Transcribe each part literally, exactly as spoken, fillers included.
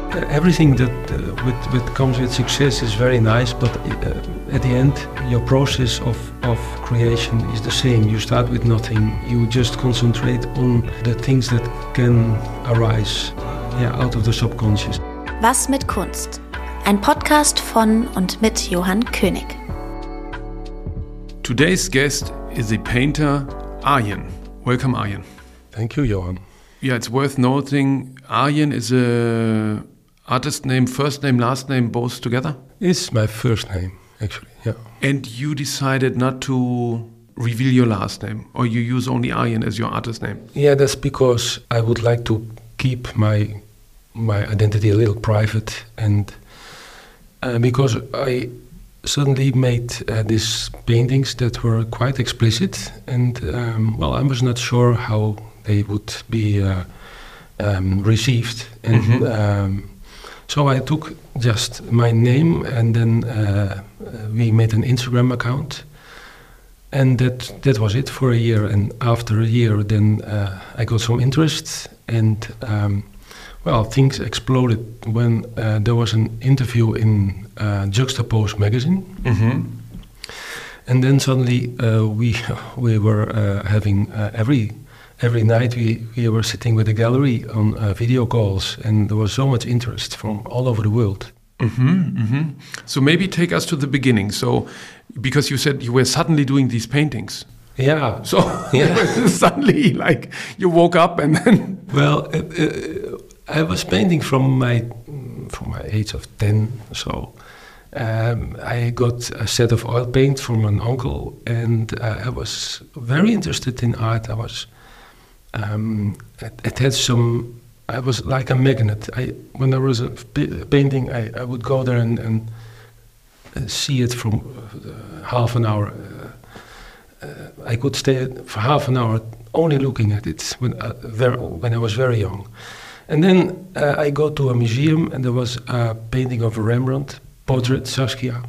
uh, everything that uh, with, with comes with success is very nice, but uh, at the end, your process of, of creation is the same. You start with nothing. You just concentrate on the things that can arise yeah, out of the subconscious. Was mit Kunst? Ein Podcast von und mit Johann König. Today's guest is the painter Arjen. Welcome, Arjen. Thank you, Johann. Yeah, it's worth noting Arjen is a artist name, first name, last name, both together? It's my first name, actually, yeah. And you decided not to reveal your last name, or you use only Arjen as your artist name? Yeah, that's because I would like to keep my my identity a little private, and uh, because I suddenly made uh, these paintings that were quite explicit, and um, well, I was not sure how they would be uh, um, received, and mm-hmm. um, so I took just my name, and then uh, we made an Instagram account, and that that was it for a year. And after a year, then uh, I got some interest, and um, well, things exploded when uh, there was an interview in uh, Juxtapose magazine, mm-hmm. and then suddenly uh, we we were uh, having uh, every every night we, we were sitting with the gallery on uh, video calls, and there was so much interest from all over the world. Mm-hmm, mm-hmm. So maybe take us to the beginning. So, because you said you were suddenly doing these paintings. Yeah. So yeah. suddenly, like you woke up and then. Well, uh, uh, I was painting from my from my age of ten. So um, I got a set of oil paint from an uncle, and uh, I was very interested in art. I was. Um, it, it had some. I was like a magnet. I when there was a p- painting, I, I would go there and, and uh, see it from uh, half an hour. Uh, uh, I could stay for half an hour only looking at it when uh, very, when I was very young. And then uh, I go to a museum, and there was a painting of Rembrandt, portrait Saskia.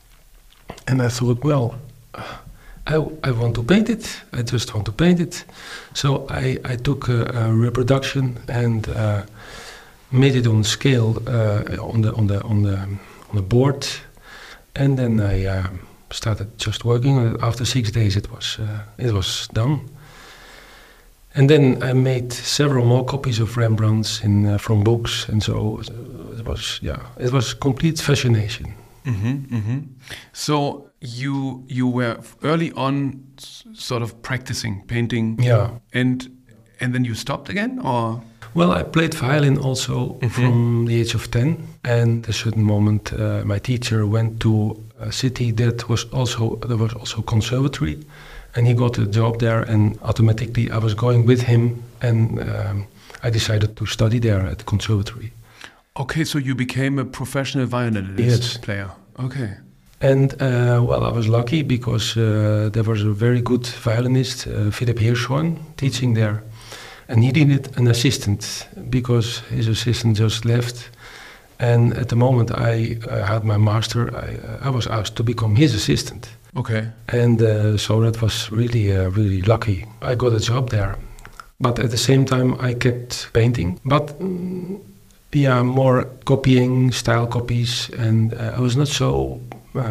And I thought, well. Uh, I, I want to paint it. I just want to paint it. So I, I took a, a reproduction and uh, made it on scale uh, on the on the on the on the board, and then I uh, started just working on it. After six days, it was uh, it was done. And then I made several more copies of Rembrandts in uh, from books, and so it was yeah, it was complete fascination. Mm-hmm, mm-hmm. So you you were early on s- sort of practicing painting, yeah, and and then you stopped again, or? Well, I played violin also mm-hmm. from the age of ten, and at a certain moment, uh, my teacher went to a city that was also there was also conservatory, and he got a job there, and automatically I was going with him, and um, I decided to study there at the conservatory. Okay, so you became a professional violinist yes. player. Okay. And, uh, well, I was lucky because uh, there was a very good violinist, uh, Philip Hirschhorn, teaching there. And he needed an assistant because his assistant just left. And at the moment I uh, had my master, I, uh, I was asked to become his assistant. Okay. And uh, so that was really, uh, really lucky. I got a job there. But at the same time I kept painting. But... Mm, Yeah, more copying, style copies, and uh, I was not so.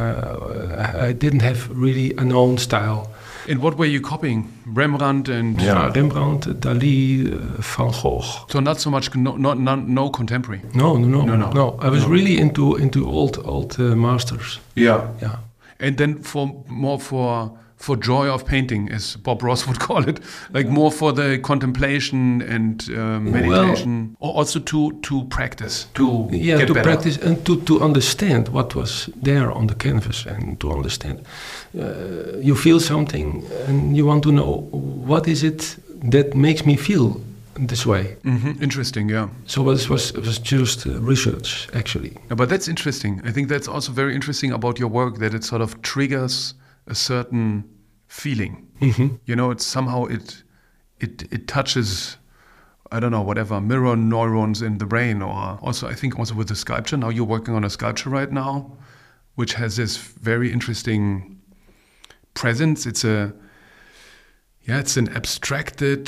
Uh, I didn't have really a known style. In what were you copying? Rembrandt and yeah, Rembrandt, Dali, uh, Van Gogh. So not so much, no, not no, no contemporary. No, no, no, no, no. no. I was no. really into into old old uh, masters. Yeah, yeah. And then for more for. For joy of painting, as Bob Ross would call it, like more for the contemplation and uh, meditation, well, or also to to practice, to yeah, get to better. practice and to to understand what was there on the canvas, and to understand. Uh, you feel something, and you want to know what is it that makes me feel this way. Mm-hmm. Interesting, yeah. So it was it was just uh, research, actually. Yeah, but that's interesting. I think that's also very interesting about your work, that it sort of triggers a certain feeling. Mm-hmm. You know, it's somehow it it it touches, I don't know, whatever, mirror neurons in the brain. Or also, I think also with the sculpture, now you're working on a sculpture right now, which has this very interesting presence. It's a, yeah, it's an abstracted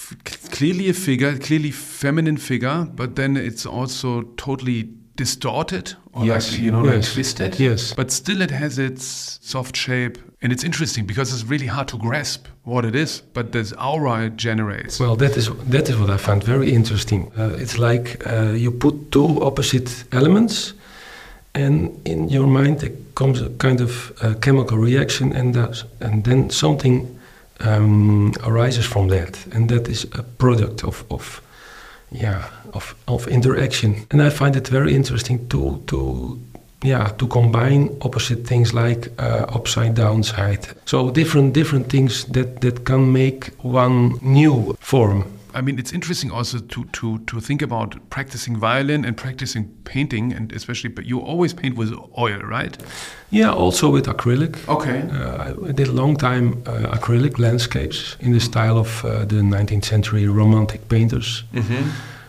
f- clearly a figure, clearly feminine figure, but then it's also totally distorted, or Yes, like, you know, yes, like twisted. yes. But still it has its soft shape. And it's interesting because it's really hard to grasp what it is, but this aura it generates. Well, that is that is what I found very interesting. Uh, it's like uh, you put two opposite elements, and in your mind there comes a kind of uh, chemical reaction, and that, and then something um, arises from that, and that is a product of of yeah of of interaction. And I find it very interesting to to. Yeah, to combine opposite things like uh, upside down side. So different different things that, that can make one new form. I mean, it's interesting also to, to, to think about practicing violin and practicing painting, and especially, but you always paint with oil, right? Yeah, also with acrylic. Okay. Uh, I did a long time uh, acrylic landscapes in the style of uh, the nineteenth century romantic painters. Mm-hmm.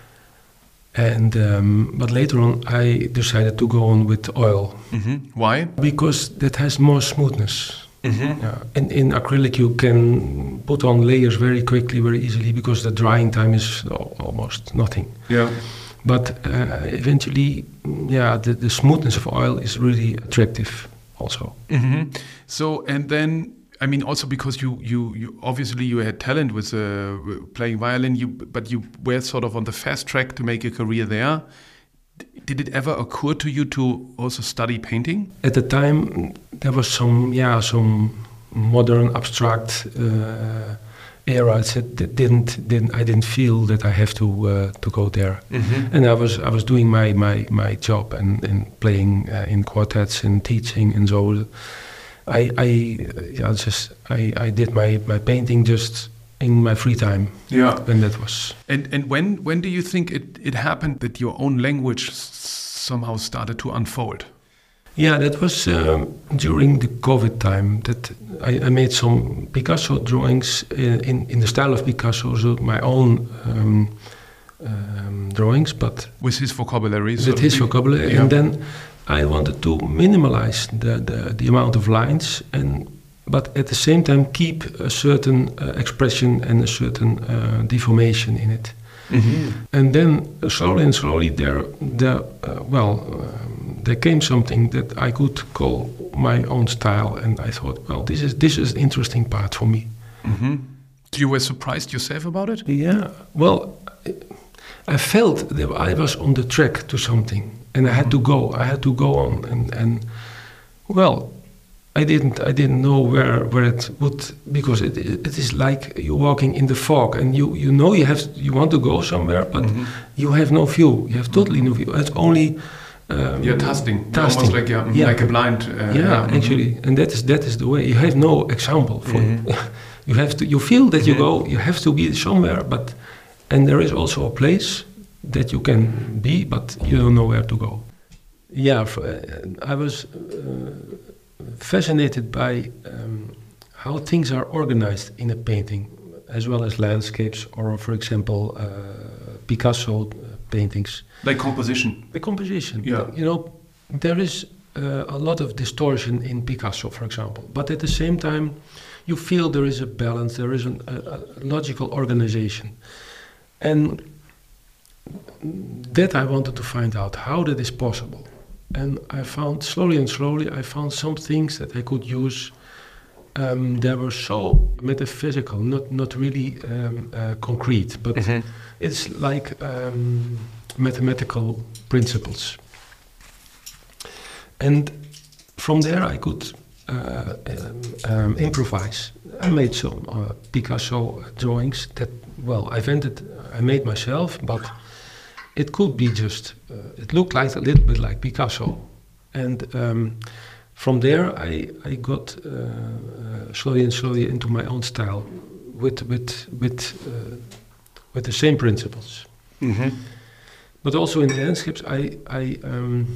And um, but later on, I decided to go on with oil. Mm-hmm. Why? Because that has more smoothness. Mm-hmm. Yeah. In, in acrylic, you can put on layers very quickly, very easily, because the drying time is al- almost nothing. Yeah. But uh, eventually, yeah, the, the smoothness of oil is really attractive also. Mm-hmm. So, and then, I mean, also because you, you, you obviously you had talent with uh, playing violin, you, but you were sort of on the fast track to make a career there. Did it ever occur to you to also study painting? At the time, there was some, yeah, some modern abstract uh, era that didn't, didn't, I didn't feel that I have to uh, to go there. Mm-hmm. And I was, I was doing my my, my job and, and playing uh, in quartets and teaching and so. I, I, yeah, just I, I did my, my painting just in my free time. Yeah. And that was. And and when when do you think it, it happened that your own language s- somehow started to unfold? Yeah, that was um, during the COVID time that I, I made some Picasso drawings in, in, in the style of Picasso, so my own um, um, drawings, but With his vocabulary. so with to his speak? vocabulary. Yeah. And then I wanted to minimalize the, the, the amount of lines, and but at the same time keep a certain uh, expression and a certain uh, deformation in it. Mm-hmm. And then uh, slowly and slowly there, there uh, well, um, there came something that I could call my own style, and I thought, well, this is this is an interesting part for me. Mm-hmm. You were surprised yourself about it? Yeah, well, I felt that I was on the track to something, and I had to go. I had to go on, and, and well, I didn't. I didn't know where, where it would, because it it is like you're walking in the fog, and you, you know you have you want to go somewhere, but Mm-hmm. you have no view. You have totally no view. It's only um, You're tasting, You're tasting. almost like yeah, Yeah. like a blind. Uh, yeah, mhm. actually, and that is that is the way. You have no example for Mhm. you. You have to. You feel that you Mhm. go. You have to be somewhere, but and there is also a place that you can be, but you don't know where to go. Yeah, for, uh, I was uh, fascinated by um, how things are organized in a painting, as well as landscapes, or for example, uh, Picasso uh, paintings. Like composition. The composition. Yeah. You know, there is uh, a lot of distortion in Picasso, for example, but at the same time, you feel there is a balance, there is an, a, a logical organization. And that I wanted to find out how that is possible. And I found slowly and slowly, I found some things that I could use. Um, they were so metaphysical, not not really um, uh, concrete, but Mhm. it's like um, mathematical principles. And from there, I could uh, um, um, improvise. I made some uh, Picasso drawings that, well, I invented, I made myself, but it could be just, uh, it looked like a little bit like Picasso. And um, from there, I, I got uh, uh, slowly and slowly into my own style with, with, with, uh, with the same principles. Mm-hmm. But also in the landscapes, I, I, um,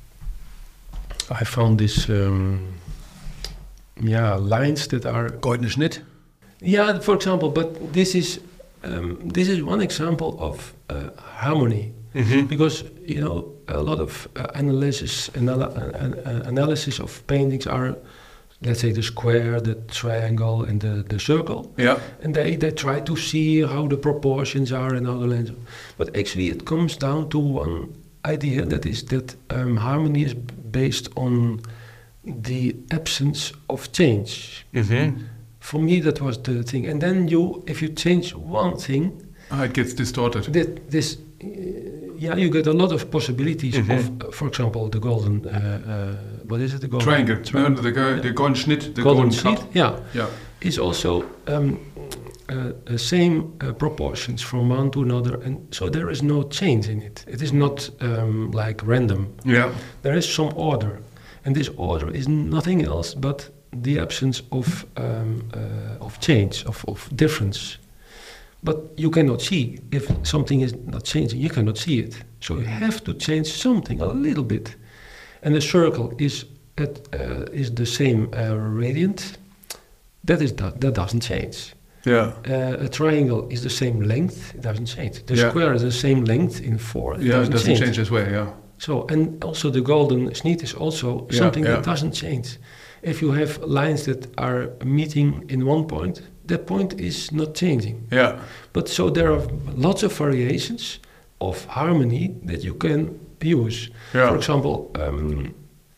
I found this, um, yeah, lines that are Goldene Schnitt. yeah, for example, but this is um, this is one example of uh, harmony, Mm-hmm. because you know a lot of uh, analysis anal- uh, uh, analysis of paintings are let's say the square, the triangle, and the, the circle. Yeah. And they, they try to see how the proportions are and how the lines are. But actually it comes down to one idea, that is that um, harmony is based on the absence of change. Mm-hmm. For me that was the thing. And then you, if you change one thing, Ah, it gets distorted. that this, uh, yeah, you get a lot of possibilities Mm-hmm. of, uh, for example, the golden, uh, uh, what is it, the golden Triangle. triangle. No, the, go- the golden Schnitt, the golden golden, seed, cut. yeah, Yeah. is also um, uh, uh, same uh, proportions from one to another, and so there is no change in it. It is not um, like random. Yeah. There is some order, and this order is nothing else but the absence of um, uh, of change, of, of difference. But you cannot see if something is not changing. You cannot see it, so you have to change something a little bit. And the circle is at, uh, is the same uh, radiant. That is that that doesn't change. Yeah. Uh, a triangle is the same length. It doesn't change. The Yeah. square is the same length in four. It Yeah, doesn't, it doesn't change. change as well, yeah. So, and also the golden snit is also Yeah, something yeah. that doesn't change. If you have lines that are meeting in one point, that point is not changing. Yeah. But so there are lots of variations of harmony that you can use. Yeah. For example, um,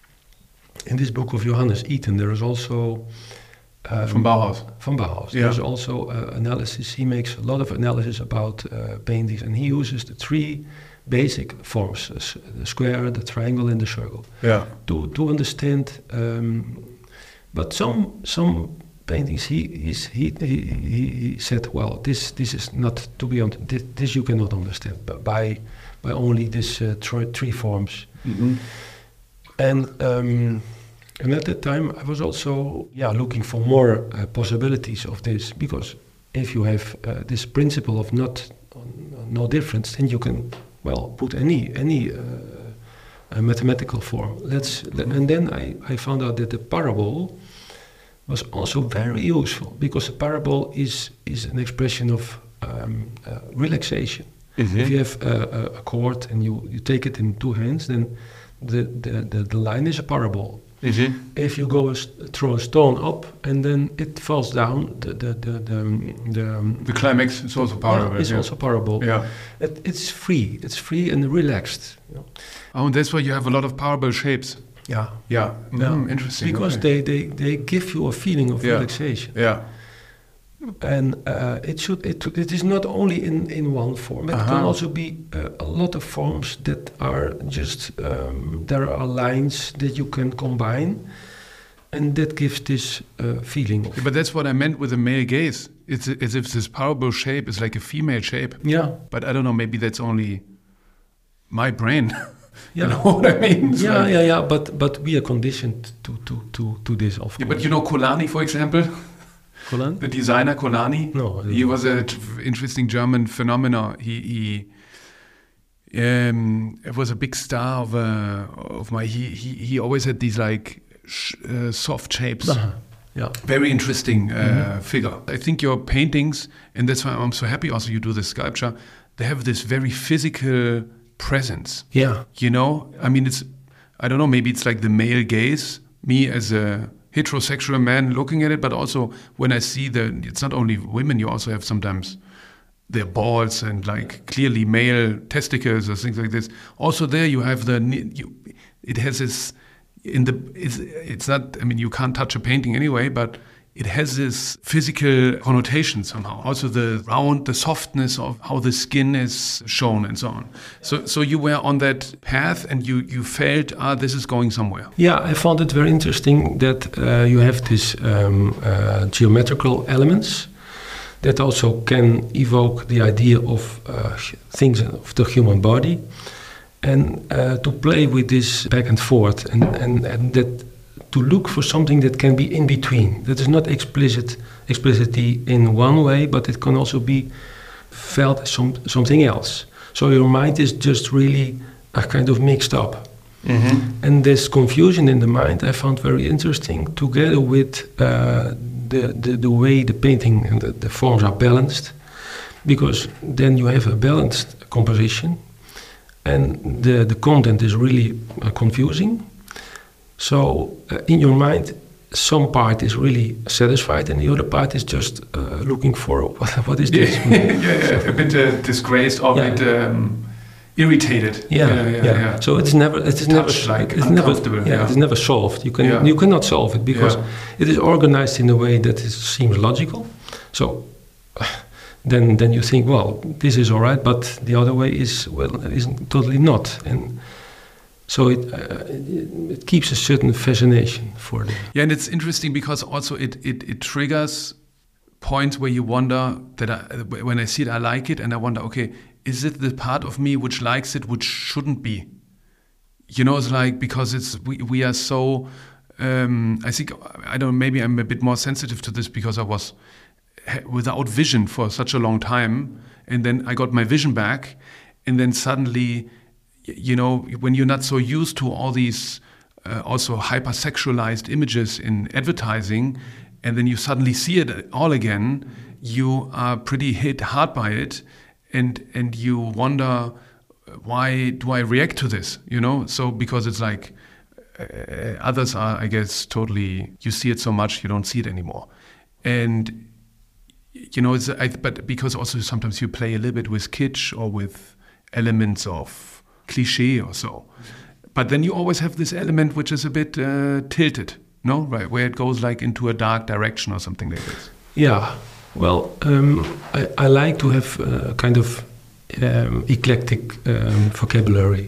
in this book of Johannes Eaton, there is also um, From Bauhaus. Van Bauhaus. Yeah. There's also uh, analysis. He makes a lot of analysis about uh, paintings, and he uses the three basic forms: uh, s- the square, the triangle, and the circle, Yeah. to to understand. Um, but some some paintings, he he's, he, he he he said, well, this this is not to be on. This, this you cannot understand but by by only this uh, tr- three forms. Mm-hmm. And um, and at that time, I was also yeah looking for more uh, possibilities of this, because if you have uh, this principle of not uh, no difference, then you can well put any any uh, uh, mathematical form. Let's and then I, I found out that the parable was also very useful, because a parable is is an expression of um, uh, relaxation. Mm-hmm. If you have a, a, a chord and you, you take it in two hands, then the, the, the, the line is a parable. Mm-hmm. If you go a st- throw a stone up and then it falls down, the the the the, um, the, um, The climax is also part yeah, of it. it's yeah. also parable. Yeah. It, it's free. It's free and relaxed. You know? Oh, and that's why you have a lot of parable shapes. Yeah. Yeah. Yeah. Mm, interesting. Because okay. they, they, they give you a feeling of Yeah. relaxation. Yeah. And uh, it should it, it is not only in, in one form. It Uh-huh. can also be uh, a lot of forms that are just um, there are lines that you can combine, and that gives this uh, feeling. Of, Yeah, but that's what I meant with the male gaze. It's as if this parable shape is like a female shape. yeah, But I don't know, maybe that's only my brain. yeah, You know what I mean? It's yeah, like- yeah, yeah. But but we are conditioned to to to to this, of Yeah, course. but you know Kolani, for example, Colin? the designer Kolani. No, I don't He know. was an interesting German phenomenon. He he um, it was a big star of uh, of my. He he he always had these like sh- uh, soft shapes. Uh-huh. Yeah. Very interesting uh, figure. I think your paintings, and that's why I'm so happy also you do this sculpture, they have this very physical presence. Yeah. You know, I mean, it's, I don't know, maybe it's like the male gaze, me as a heterosexual man looking at it, but also when I see the, it's not only women, you also have sometimes their balls and like clearly male testicles or things like this. Also there you have the, you, it has this, in the, it's, it's not, I mean, you can't touch a painting anyway, but it has this physical connotation somehow. Also the round, the softness of how the skin is shown and so on. So so you were on that path and you, you felt, ah, this is going somewhere. Yeah, I found it very interesting that uh, you have these um, uh, geometrical elements that also can evoke the idea of uh, things of the human body, and uh, to play with this back and forth, and, and, and that to look for something that can be in between, that is not explicit explicitly in one way, but it can also be felt as some, something else. So your mind is just really a kind of mixed up. Mm-hmm. And this confusion in the mind I found very interesting, together with uh, the, the, the way the painting and the, the forms are balanced, because then you have a balanced composition and the, the content is really uh, confusing. So uh, in your mind, some part is really satisfied, and the other part is just uh, looking for what, what is this? yeah, yeah, a bit uh, disgraced or Yeah. a bit um, irritated. Yeah, yeah, yeah. yeah, yeah. So it's never, it is never, Touch, like, it's never, uncomfortable, yeah, yeah. it is never solved. You can, Yeah. you cannot solve it because Yeah. it is organized in a way that is, seems logical. So then, then you think, well, this is all right, but the other way is well, is totally not. And so it, uh, it, it keeps a certain fascination for the. Yeah, and it's interesting because also it, it, it triggers points where you wonder that I, when I see it, I like it, and I wonder, okay, is it the part of me which likes it, which shouldn't be? You know, it's like because it's we, we are so. Um, I think I don't. Maybe I'm a bit more sensitive to this because I was without vision for such a long time, and then I got my vision back, and then suddenly, you know, when you're not so used to all these uh, also hypersexualized images in advertising, and then you suddenly see it all again, you are pretty hit hard by it, and and you wonder, why do I react to this? You know, so because it's like uh, others are, I guess, totally. You see it so much, you don't see it anymore, and you know, it's, I, but because also sometimes you play a little bit with kitsch or with elements of cliché or so. But then you always have this element which is a bit uh, tilted, no? Right, where it goes like into a dark direction or something like this. Yeah, well, um, I, I like to have a kind of um, eclectic um, vocabulary.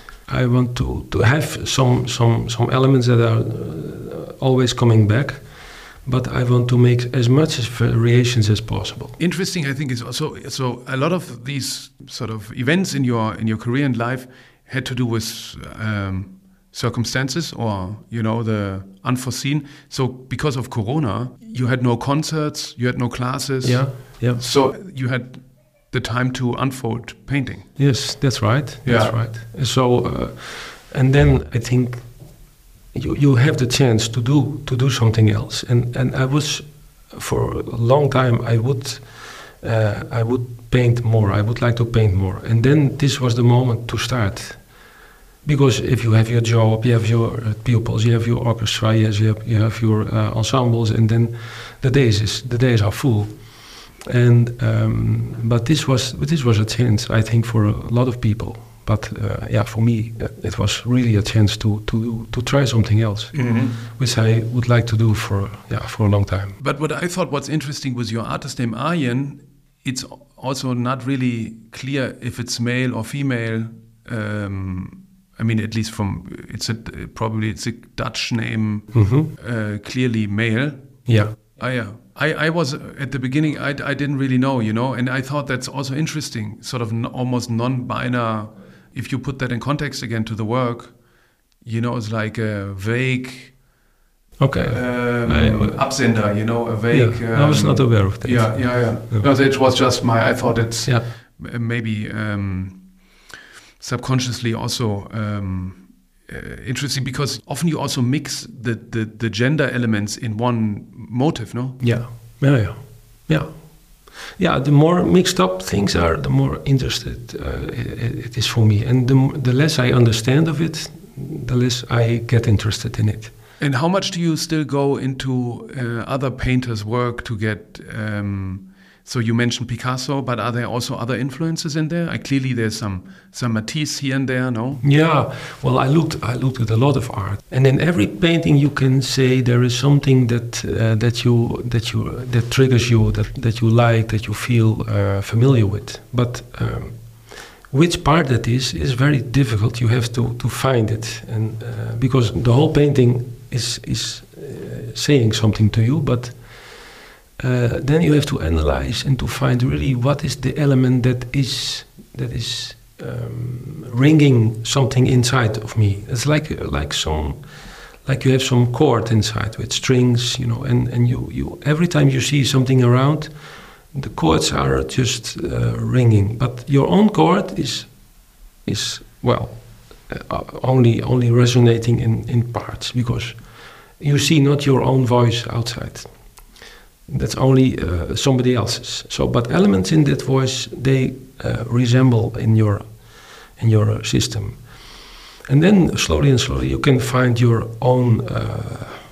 I want to, to have some, some, some elements that are uh, always coming back, but I want to make as much as variations as possible. Interesting, I think, is also so. A lot of these sort of events in your in your career and life had to do with um, circumstances, or you know, the unforeseen. So because of Corona, you had no concerts, you had no classes. Yeah, yeah. So you had the time to unfold painting. Yes, that's right. That's Yeah. right. So, uh, and then I think. You, you have the chance to do to do something else, and and I was for a long time I would uh, I would paint more. I would like to paint more, and then this was the moment to start, because if you have your job, you have your uh, pupils, you have your orchestra, yes, you have you have your uh, ensembles, and then the days is the days are full, and um, but this was this was a chance, I think, for a lot of people. But uh, yeah, for me, uh, it was really a chance to to to try something else, Mm-hmm. which I would like to do for yeah for a long time. But what I thought was interesting with your artist name Arjen, it's also not really clear if it's male or female. Um, I mean, at least from it's a probably it's a Dutch name, Mm-hmm. uh, clearly male. Yeah, Oh, yeah. I, I was at the beginning, I, I didn't really know, you know, and I thought that's also interesting, sort of n- almost non-binary. If you put that in context again to the work, you know, it's like a vague okay. um, I- Absender, you know, a vague. yeah, I was um, not aware of that. Yeah, yeah, yeah. Yeah. No, it was just my, I thought it's Yeah. m- maybe um, subconsciously also um, uh, interesting because often you also mix the, the, the gender elements in one motive, no? Yeah, yeah, yeah, yeah. Yeah, the more mixed up things are, the more interested uh, it, it is for me. And the, m- the less I understand of it, the less I get interested in it. And how much do you still go into uh, other painters' work to get? Um, so you mentioned Picasso, but are there also other influences in there? I, clearly, there's some some Matisse here and there. No. Yeah, well, I looked. I looked at a lot of art, and in every painting, you can say there is something that uh, that you that you that triggers you, that that you like, that you feel uh, familiar with. But um, which part that is is very difficult. You have to to find it, and uh, because the whole painting is is uh, saying something to you, but. Uh, then you have to analyze and to find really what is the element that is that is um, ringing something inside of me. It's like like some like you have some chord inside with strings, you know, and, and you, you every time you see something around, the chords are just uh, ringing. But your own chord is is well uh, only only resonating in, in parts because you see not your own voice outside. That's only uh, somebody else's. So, but elements in that voice they uh, resemble in your in your uh, system, and then slowly and slowly you can find your own uh,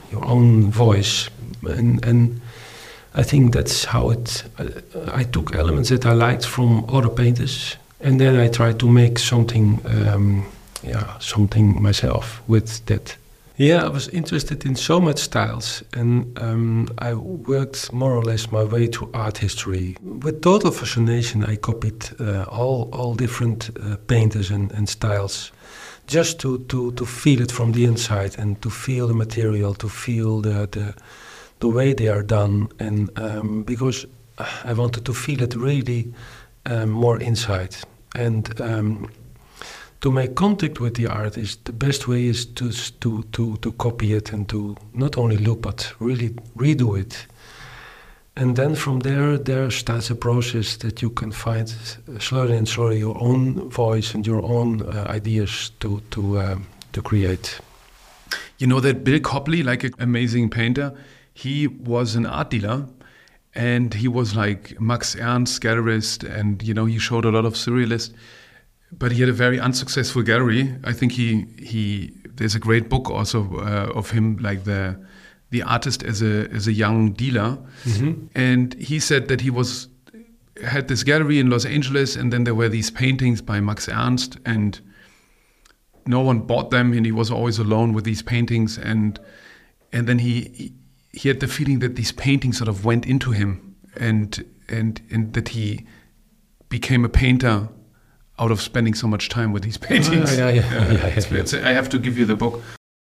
your own voice, and and I think that's how it. Uh, I took elements that I liked from other painters, and then I tried to make something, um, yeah, something myself with that. Yeah, I was interested in so much styles, and um, I worked more or less my way through art history. With total fascination, I copied uh, all all different uh, painters and, and styles, just to, to, to feel it from the inside and to feel the material, to feel the the, the way they are done, and um, because I wanted to feel it really um, more inside. And um, to make contact with the art is the best way is to to to to copy it and to not only look but really redo it. And then from there, there starts a process that you can find slowly and slowly your own voice and your own uh, ideas to to um, to create. You know that Bill Copley, like an amazing painter, he was an art dealer, and he was like Max Ernst gallerist, and you know he showed a lot of surrealists. But he had a very unsuccessful gallery. I think he he. There's a great book also uh, of him, like the the artist as a as a young dealer, mm-hmm. and he said that he was had this gallery in Los Angeles, and then there were these paintings by Max Ernst, and no one bought them, and he was always alone with these paintings, and and then he he, he had the feeling that these paintings sort of went into him, and and and that he became a painter out of spending so much time with these paintings. Oh, yeah, yeah, yeah, yeah, yeah, it's, it's, I have to give you the book.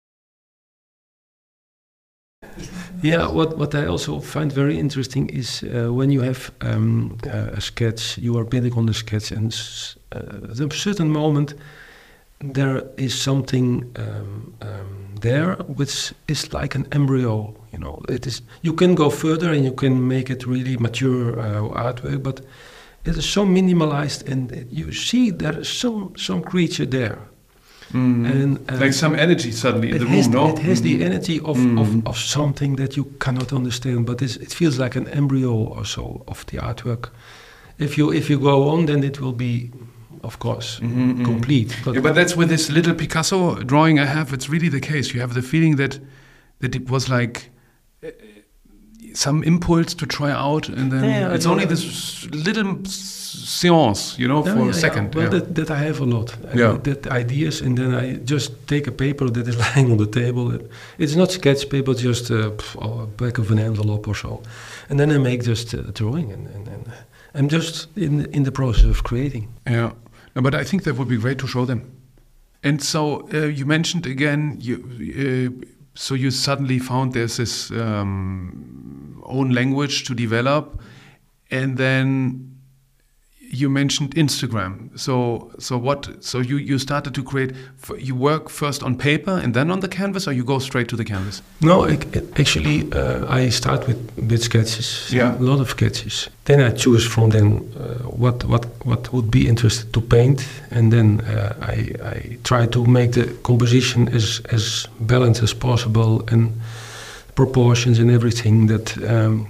Yeah, what, what I also find very interesting is uh, when you have um, uh, a sketch, you are building on the sketch, and uh, at a certain moment there is something um, um, there which is like an embryo. You know, it is. You can go further and you can make it really mature uh, artwork, but it is so minimalized, and it, you see there is some some creature there. Mm. And, uh, like some energy suddenly in the room, no? It has mm. the energy of, mm. of, of something that you cannot understand, but it's, it feels like an embryo or so of the artwork. If you if you go on, then it will be, of course, mm-hmm, complete. But, yeah, but that's with this little Picasso drawing I have, it's really the case. You have the feeling that that it was like uh, some impulse to try out, and then yeah, it's only this little seance, you know, yeah, for yeah, a second. Yeah. Well, yeah. that, that I have a lot. Yeah. I, that ideas, and then I just take a paper that is lying on the table. It's not sketch paper, just uh, a back of an envelope or so, and then I make just a drawing, and, and, and I'm just in in the process of creating. Yeah, no, but I think that would be great to show them. And so uh, you mentioned again, you uh, so you suddenly found there's this um, own language to develop, and then you mentioned Instagram. So so what? So you, you started to create. You work first on paper and then on the canvas, or you go straight to the canvas? No, it, it actually uh, I start with with sketches. Yeah, a lot of sketches. Then I choose from them uh, what what what would be interested to paint, and then uh, I I try to make the composition as as balanced as possible, and proportions and everything that. Um,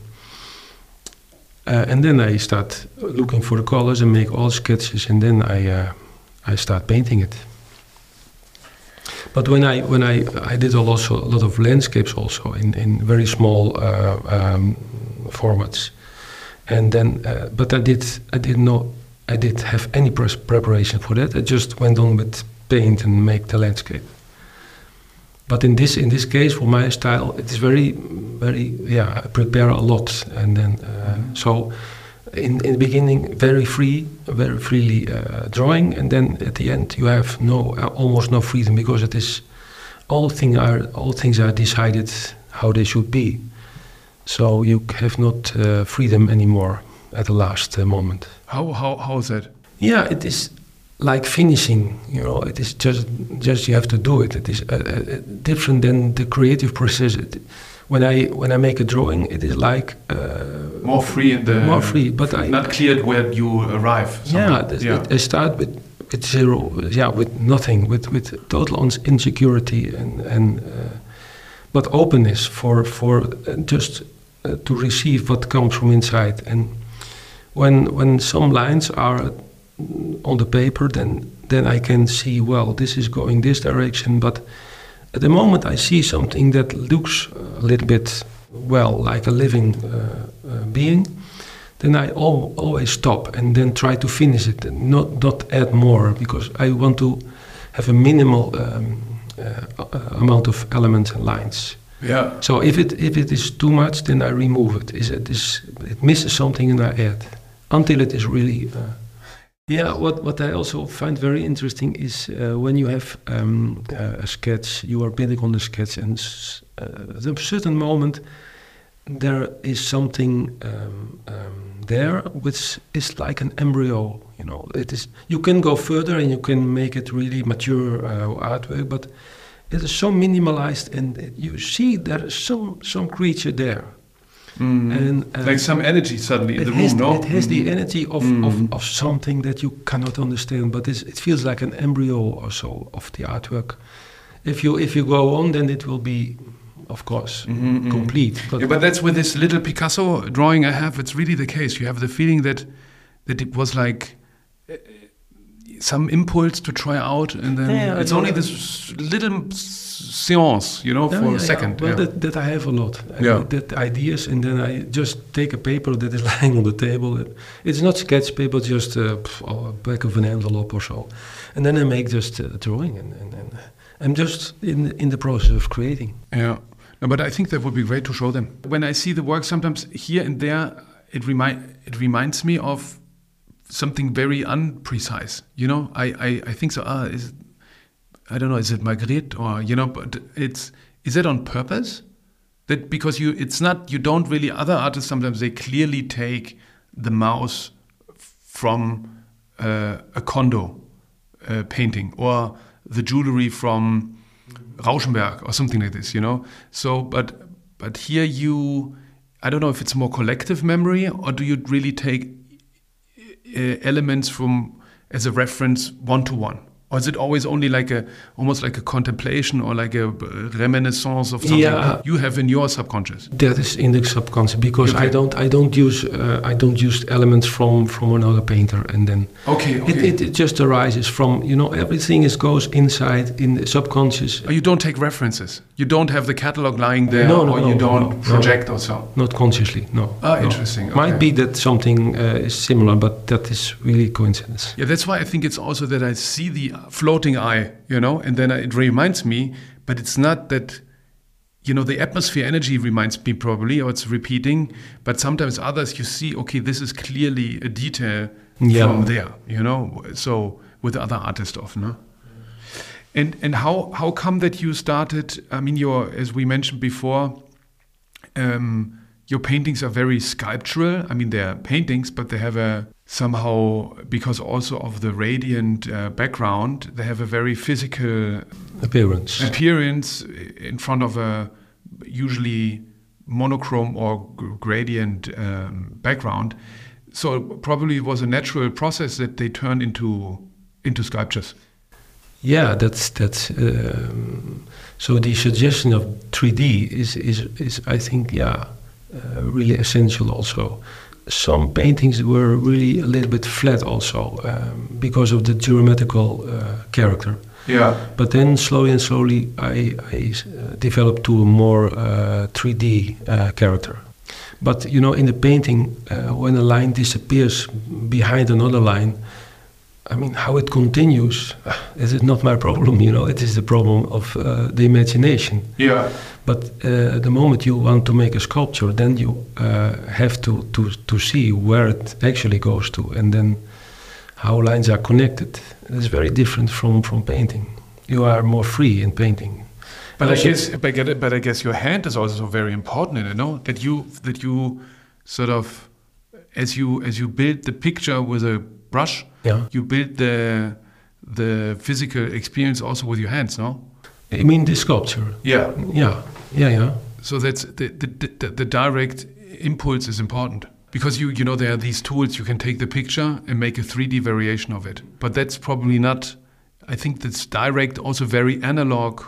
Uh, and then I start looking for the colors and make all sketches, and then I uh, I start painting it. But when I when I I did also a lot of landscapes also in, in very small uh, um, formats, and then uh, but I did I did not I did have any pres- preparation for that. I just went on with paint and make the landscape. But in this in this case, for my style, it is very, very yeah. I prepare a lot, and then uh, mm-hmm. so in in the beginning, very free, very freely uh, drawing, and then at the end, you have no uh, almost no freedom, because it is all things are all things are decided how they should be. So you have not uh, freedom anymore at the last uh, moment. How how how is that? Yeah, it is. Like finishing, you know, it is just just you have to do it. It is uh, uh, different than the creative process. It, when I when I make a drawing, it is like uh, more free in the more free, but I not clear where you arrive. Yeah, this, yeah. It, I start with with zero, yeah, with nothing, with with total insecurity and and uh, but openness for for uh, just uh, to receive what comes from inside. And when when some lines are on the paper, then then I can see, well, this is going this direction, but at the moment I see something that looks a little bit, well, like a living uh, uh, being, then I al- always stop and then try to finish it and not, not add more, because I want to have a minimal um, uh, uh, amount of elements and lines. Yeah. So if it if it is too much, then I remove it. Is it is it misses something and I add until it is really. Uh, yeah. What what I also find very interesting is uh, when you have um, uh, a sketch, you are building on the sketch, and s- uh, at a certain moment there is something um, um, there which is like an embryo. You know, it is. You can go further and you can make it really mature uh, artwork, but it is so minimalized, and it, you see there is some some creature there, Mm. and uh, Like some energy suddenly in it the has, room, no? it has the Mm. energy of, Mm. of, of something that you cannot understand, but it's, it feels like an embryo or so of the artwork. If you if you go on, then it will be, of course, Mhm, mhm. complete. But Yeah, but that's with this little Picasso drawing I have. It's really the case. You have the feeling that that it was like uh, some impulse to try out, and then Yeah, it's yeah. only this little s- seance, you know, Yeah, for yeah, a second. Yeah. Well, yeah. that, that I have a lot. I Yeah. mean, that ideas, and then I just take a paper that is lying on the table. It's not sketch paper, just uh, pff, oh, a back of an envelope or so, and then I make just a drawing, and, and, and I'm just in in the process of creating. Yeah, no, but I think that would be great to show them. When I see the work, sometimes here and there, it remind it reminds me of something very unprecise. You know, I I, I think so. Ah, is I don't know. Is it Magritte or you know? But it's is that on purpose? That because you it's not you don't really other artists sometimes they clearly take the mouse from uh, a Kondo uh, painting or the jewelry from Rauschenberg or something like this, you know. So, but but here you, I don't know if it's more collective memory or do you really take uh, elements from as a reference one to one, or is it always only like a almost like a contemplation or like a uh, reminiscence of something Yeah. you have in your subconscious? That is in the subconscious, because Okay. I don't I don't use uh, I don't use elements from from another painter, and then Okay, okay. it, it, it just arises from, you know, everything is goes inside in the subconscious. Oh, you don't take references. You don't have the catalog lying there, No, no, or no, you no, don't no, project or so. Not consciously, no. Ah, no. interesting, Might okay. be that something uh, is similar, but that is really coincidence. Yeah, that's why I think it's also that I see the floating eye, you know, and then it reminds me, but it's not that, you know, the atmosphere energy reminds me probably, or it's repeating, but sometimes others you see, okay, this is clearly a detail Yeah. from there, you know, so with other artists often, no? And and how how come that you started, I mean, your, as we mentioned before, um, your paintings are very sculptural. I mean, they're paintings, but they have a somehow, because also of the radiant uh, background, they have a very physical Appearance. appearance in front of a usually monochrome or g- gradient um, background. So probably it was a natural process that they turned into into sculptures. Yeah, that's that's. Um, so the suggestion of three D is is is I think yeah, uh, really essential also. Some paintings were really a little bit flat also um, because of the geometrical uh, character. Yeah. But then slowly and slowly I, I uh, developed to a more uh, three D uh, character. But you know, in the painting, uh, when a line disappears behind another line, I mean, how it continues, uh, is it not my problem, you know, it is the problem of uh, the imagination. Yeah. But uh, the moment you want to make a sculpture, then you uh, have to, to, to see where it actually goes to, and then how lines are connected. It's very different from, from painting. You are more free in painting. But Also- I guess, but I, get it, but I guess your hand is also very important in it, no? That you that you sort of, as you as you build the picture with a brush, Yeah. you build the the physical experience also with your hands, no? I mean the sculpture. Yeah. Yeah, yeah, yeah. So that's the the, the the direct impulse is important because you you know there are these tools you can take the picture and make a three D variation of it, but that's probably not. I think this direct, also very analog.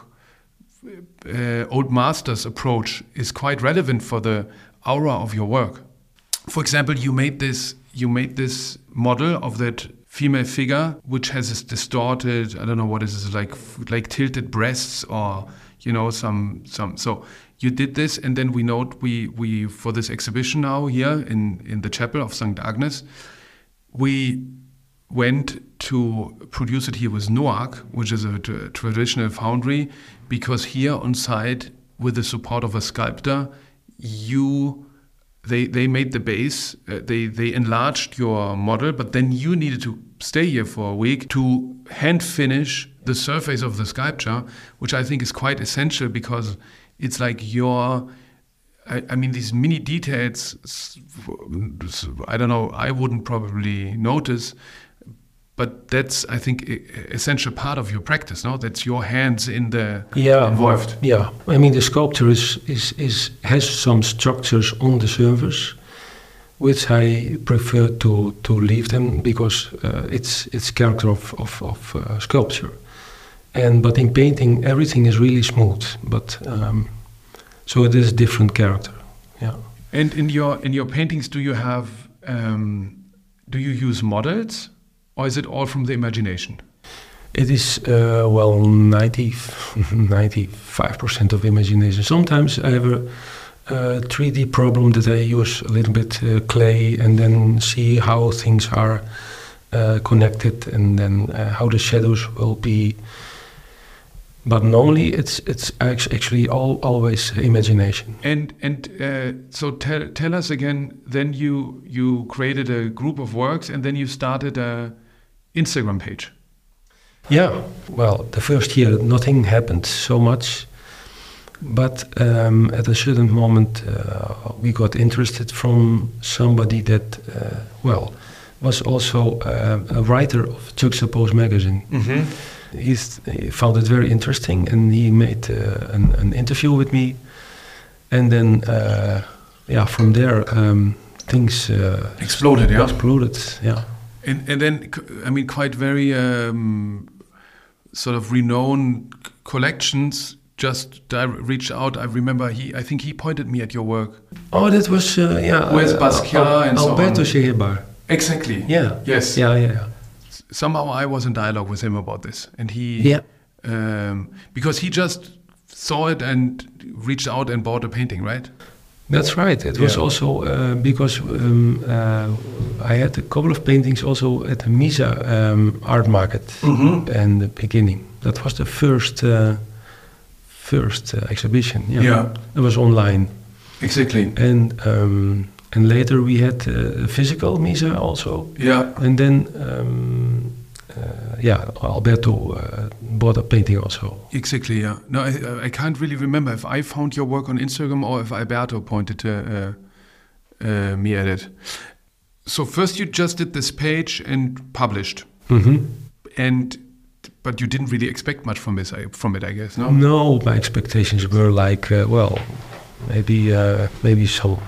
Uh, old masters approach is quite relevant for the aura of your work. For example, you made this you made this model of that female figure which has this distorted, I don't know what is this, like like tilted breasts, or you know, some some. So you did this, and then we note we we for this exhibition now here in in the chapel of Saint Agnes, we went to produce it here with Noack, which is a t- traditional foundry, because here on site, with the support of a sculptor, you they they made the base, uh, they they enlarged your model, but then you needed to stay here for a week to hand finish the surface of the sculpture, which I think is quite essential because it's like your I, I mean, these mini details, I don't know, I wouldn't probably notice, but that's, I think, a essential part of your practice, no? That's your hands in the yeah, involved. Yeah, I mean, the sculpture is, is, is has some structures on the surface, which I prefer to, to leave them because uh, it's it's character of, of, of uh, sculpture. And but in painting, everything is really smooth, but um, so it is different character. Yeah. And in your in your paintings, do you have um, do you use models? Or is it all from the imagination? It is, uh, well, ninety, ninety-five percent of imagination. Sometimes I have a, a three D problem that I use a little bit uh, clay and then see how things are uh, connected and then uh, how the shadows will be. But normally it's it's actually all, always imagination. And and uh, so tell tell us again. Then you you created a group of works and then you started a Instagram page. Yeah, well, the first year nothing happened so much, but um, at a certain moment uh, we got interested from somebody that, uh, well, was also uh, a writer of Juxtapose magazine. Mm-hmm. He's, he found it very interesting and he made uh, an, an interview with me, and then, uh, yeah, from there um, things uh, exploded. Yeah, exploded. Yeah. And, and then, I mean, quite very um, sort of renowned collections just di- reached out. I remember he, I think he pointed me at your work. Oh, that was, uh, yeah. Where's uh, Basquiat Al- and Alberto so on. Scheerbar. Exactly. Yeah. Yes. Yeah, yeah, yeah. Somehow I was in dialogue with him about this. And he, yeah. um, because he just saw it and reached out and bought a painting, right? That's right. It was yeah. also uh, because um, uh, I had a couple of paintings also at the Misa um, art market mm-hmm. in the beginning. That was the first uh, first uh, exhibition. Yeah. yeah, it was online. Exactly. And um, and later we had uh, a physical Misa also. Yeah. And then um, uh, yeah, Alberto uh, bought a painting also. Exactly. Yeah. No, I, I can't really remember if I found your work on Instagram or if Alberto pointed to, uh, uh, me at it. So first you just did this page and published, mm-hmm. and but you didn't really expect much from this from it, I guess. No. No, my expectations were like, uh, well, maybe uh, maybe so.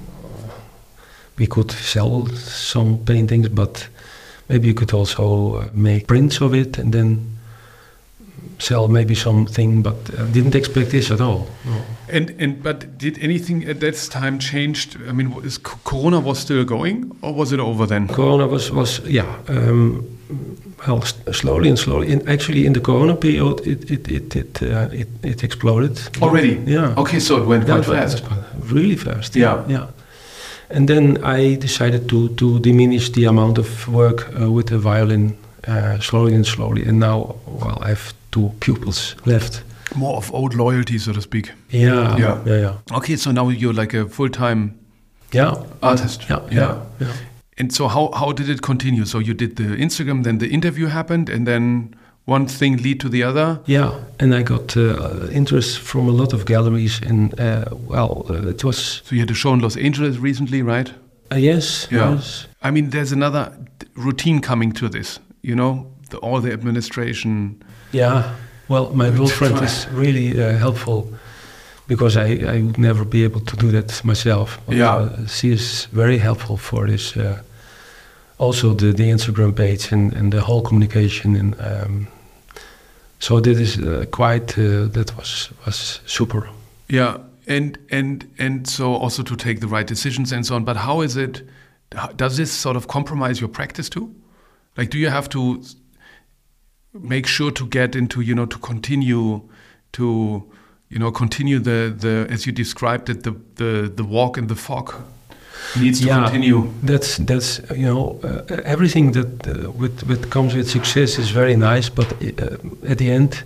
We could sell some paintings, but maybe you could also uh, make prints of it and then sell maybe something, but I didn't expect this at all. No. And and but did anything at that time changed? I mean, is Corona was still going, or was it over then? Corona was was yeah. Um, well, st- slowly and slowly. In, actually, in the Corona period, it it it it uh, it, it exploded already. Yeah. Okay, so it went quite yeah, fast. Really fast. Yeah. Yeah. And then I decided to, to diminish the amount of work uh, with the violin uh, slowly and slowly. And now, well, I have two pupils left. More of old loyalty, so to speak. Yeah, yeah, yeah, yeah. Okay, so now you're like a full-time yeah. artist. Yeah, yeah, yeah. yeah. And so how, how did it continue? So you did the Instagram, then the interview happened, and then one thing lead to the other? Yeah, and I got uh, interest from a lot of galleries, and uh, well, uh, it was... So you had a show in Los Angeles recently, right? Uh, yes, yeah. yes. I mean, there's another routine coming to this, you know, the, all the administration. Yeah, well, my girlfriend is really uh, helpful, because I, I would never be able to do that myself. But, yeah. Uh, she is very helpful for this. Uh, also the, the Instagram page and, and the whole communication. And um, so that is uh, quite, uh, that was, was super. Yeah, and, and, and so also to take the right decisions and so on. But how is it, how, does this sort of compromise your practice too? Like, do you have to make sure to get into, you know, to continue to you know, continue the, the as you described it, the, the, the walk in the fog needs to yeah, continue. That's that's you know uh, everything that uh, with with comes with success is very nice, but uh, at the end,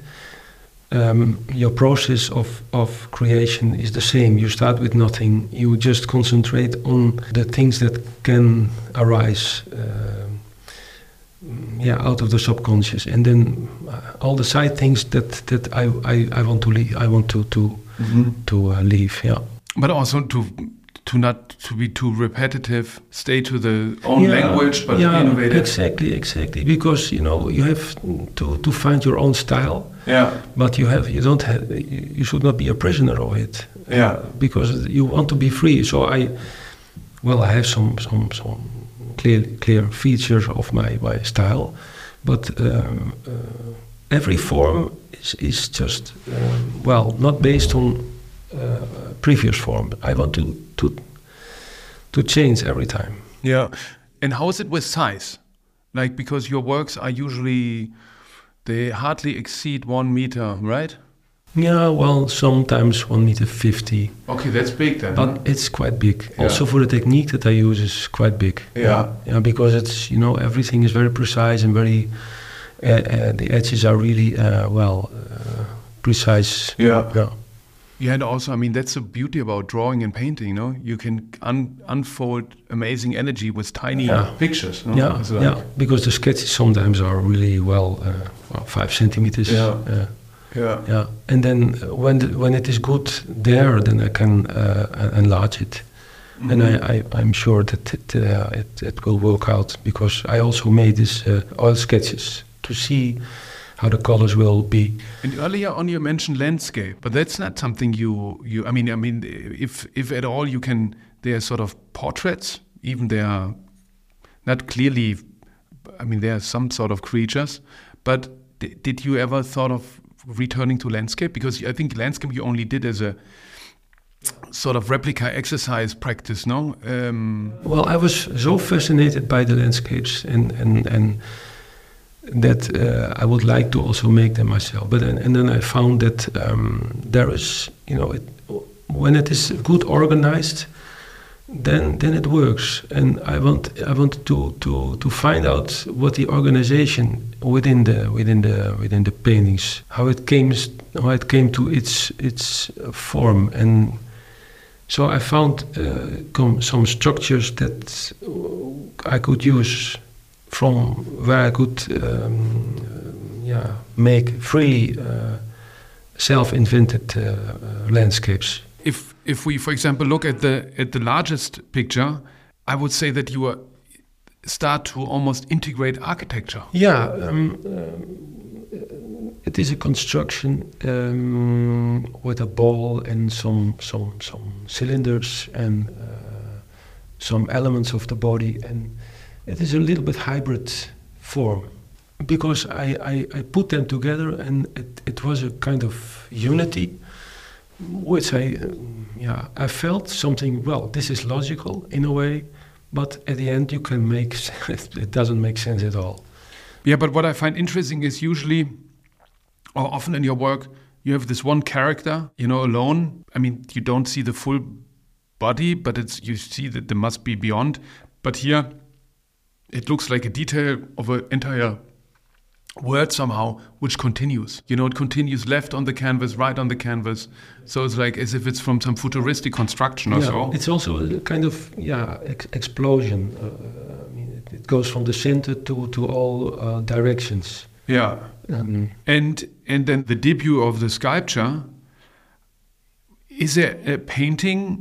um, your process of of creation is the same. You start with nothing. You just concentrate on the things that can arise. Uh, Yeah, out of the subconscious, and then uh, all the side things that that I I, I want to leave, I want to to mm-hmm. to uh, leave. Yeah, but also to to not to be too repetitive. Stay to the own yeah, language, but yeah, innovative. Exactly, exactly. Because you know you have to to find your own style. Yeah. But you have you don't have you, you should not be a prisoner of it. Yeah. Uh, because you want to be free. So I, well, I have some some some. Clear, clear features of my, my style, but um, uh, every form is, is just um, well not based on uh, previous form. I want to to to change every time. Yeah, and how is it with size? Like, because your works are usually they hardly exceed one meter, right? Yeah, well, sometimes one meter fifty. Okay, that's big then. But huh? it's quite big. Yeah. Also for the technique that I use is quite big. Yeah. Yeah, because it's, you know, everything is very precise and very, uh, uh, the edges are really, uh, well, uh, precise. Yeah. Yeah. Yeah, and also, I mean, that's the beauty about drawing and painting, no? You can un- unfold amazing energy with tiny Yeah. pictures, no? Yeah, It's like- yeah, because the sketches sometimes are really, well, uh, well five centimeters. Yeah. Uh, Yeah. Yeah, and then uh, when the, when it is good there, then I can uh, enlarge it, mm-hmm. and I, I I'm sure that it, uh, it it will work out, because I also made these uh, oil sketches to see how the colors will be. And earlier on, you mentioned landscape, but that's not something you you. I mean, I mean, if if at all, you can. They are sort of portraits, even they are not clearly. I mean, they are some sort of creatures, but d- did you ever thought of returning to landscape? Because I think landscape you only did as a sort of replica exercise practice, no? Um, well, I was so fascinated by the landscapes, and and and that uh, I would like to also make them myself. But then, and then I found that um, there is, you know, it, when it is good organized, then then it works. And I want I want to to to find out what the organization within the within the within the paintings, how it came how it came to its its form. And so I found uh, com- some structures that I could use from where I could um, yeah make freely uh, self-invented uh, uh, landscapes. If if we, for example, look at the at the largest picture, I would say that you are, start to almost integrate architecture. Yeah, um, um, it is a construction um, with a ball and some some some cylinders and uh, some elements of the body, and it is a little bit hybrid form, because I, I, I put them together, and it, it was a kind of unity, which I, um, yeah, I felt something, well, this is logical in a way, but at the end you can make, it doesn't make sense at all. Yeah, but what I find interesting is usually, or often in your work, you have this one character, you know, alone. I mean, you don't see the full body, but it's you see that there must be beyond. But here, it looks like a detail of an entire word somehow, which continues. You know, it continues left on the canvas, right on the canvas. So it's like as if it's from some futuristic construction or yeah, so. It's also a kind of, yeah, ex- explosion. Uh, I mean, it, it goes from the center to, to all uh, directions. Yeah. Um, and and then the debut of the sculpture, is there a painting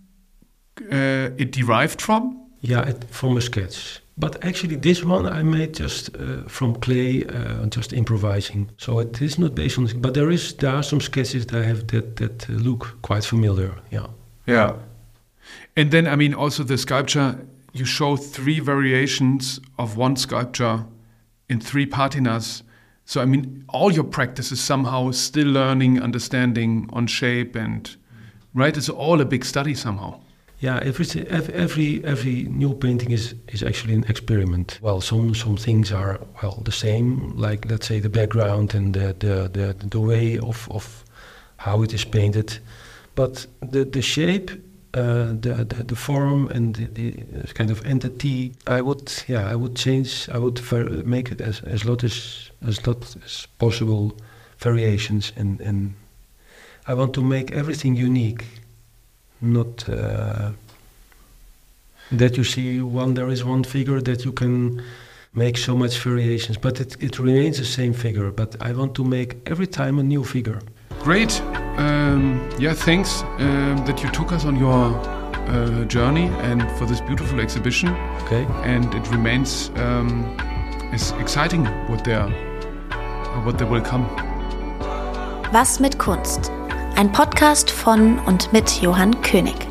uh, it derived from? Yeah, it, from a sketch. But actually this one I made just uh, from clay, uh, just improvising. So it is not based on, but there is there are some sketches that I have that, that uh, look quite familiar, yeah. Yeah. And then, I mean, also the sculpture, you show three variations of one sculpture in three patinas. So, I mean, all your practice is somehow still learning, understanding on shape and, right? It's all a big study somehow. Yeah, every every every new painting is, is actually an experiment. Well, some some things are, well, the same, like let's say the background and the the, the, the way of, of how it is painted. But the, the shape, uh, the, the the form, and the, the kind of entity, I would yeah I would change. I would var- make it as as lot as as lot as possible variations, and and I want to make everything unique, not uh, that you see one. There is one figure that you can make so much variations, but it it remains the same figure. But I want to make every time a new figure. Great. Um, yeah, thanks um, that you took us on your uh, journey and for this beautiful exhibition. Okay. And it remains um, is exciting what there what there will come. Was mit Kunst? Ein Podcast von und mit Johann König.